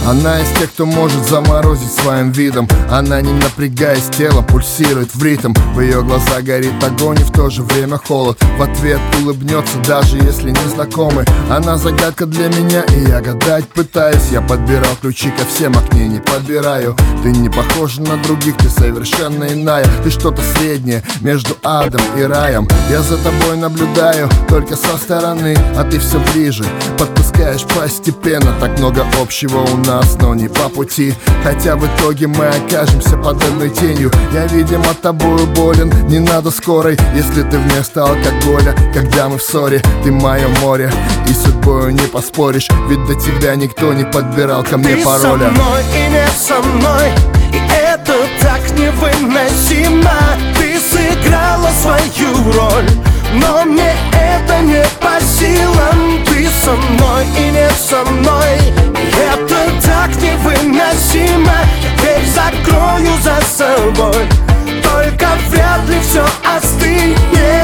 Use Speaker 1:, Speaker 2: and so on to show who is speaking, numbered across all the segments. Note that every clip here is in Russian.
Speaker 1: Она из тех, кто может заморозить своим видом. Она, не напрягаясь, тело пульсирует в ритм. В ее глазах горит огонь и в то же время холод. В ответ улыбнется, даже если не знакомы. Она загадка для меня, и я гадать пытаюсь. Я подбирал ключи ко всем, а к ней не подбираю. Ты не похожа на других, ты совершенно иная. Ты что-то среднее между адом и раем. Я за тобой наблюдаю только со стороны, а ты все ближе, подпускаешь постепенно. Так много общего у нас, но не по пути. Хотя в итоге мы окажемся под одной тенью. Я, видимо, тобою болен, не надо скорой. Если ты вместо алкоголя, когда мы в ссоре. Ты мое море, и судьбою не поспоришь. Ведь до тебя никто не подбирал ко мне пароля.
Speaker 2: Ты со мной и не со мной, и это так невыносимо. Ты сыграла свою роль, но мне это не по силам. Ты со мной и не со мной, и это так невыносимо. Теперь закрою за собой, только вряд ли все остынет.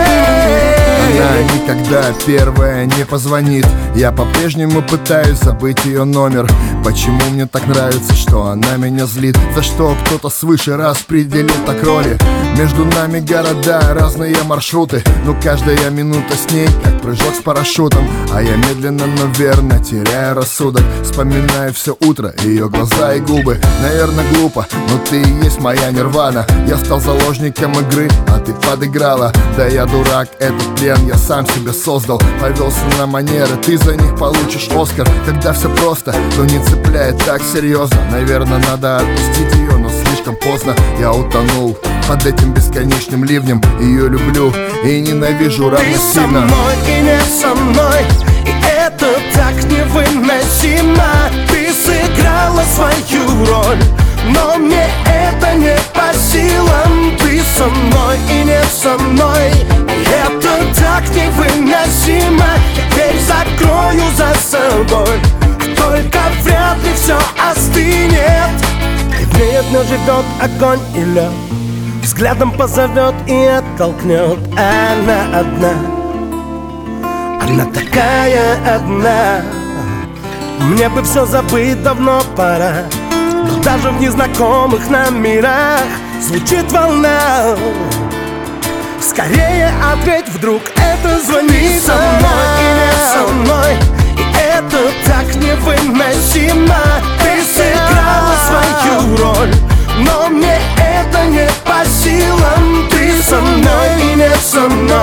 Speaker 1: Она никогда первая не позвонит. Я по-прежнему пытаюсь забыть ее номер. Почему мне так нравится, что она меня злит? За что кто-то свыше распределил так роли? Между нами города, разные маршруты, но каждая минута с ней как прыжок с парашютом. А я медленно, но верно теряю рассудок. Вспоминаю все утро, ее глаза и губы. Наверное, глупо, но ты и есть моя нирвана. Я стал заложником игры, а ты подыграла. Да я дурак, этот плен я сам себе создал. Повелся на манеры, ты за них получишь Оскар. Когда все просто, но не цепляет так серьезно. Наверное, надо отпустить ее, но слишком поздно. Я утонул под этим бесконечным ливнем. Ее люблю и ненавижу равносильно.
Speaker 2: Ты со мной и не со мной, и это так невыносимо. Ты сыграла свою роль, но мне это не по силам. Ты со мной и не со мной, и это так невыносимо. Теперь закрою за собой, только вряд ли все остынет. Греет, но живет огонь и лед, взглядом позовет и оттолкнет. Она одна, она такая одна. Мне бы все забыть давно пора, но даже в незнакомых номерах звучит волна. Скорее ответь, вдруг это звонит. Ты со мной и не со мной, и это так невыносимо. Ты сыграла свою роль, но мне это не по силам. Ты со мной и не со мной,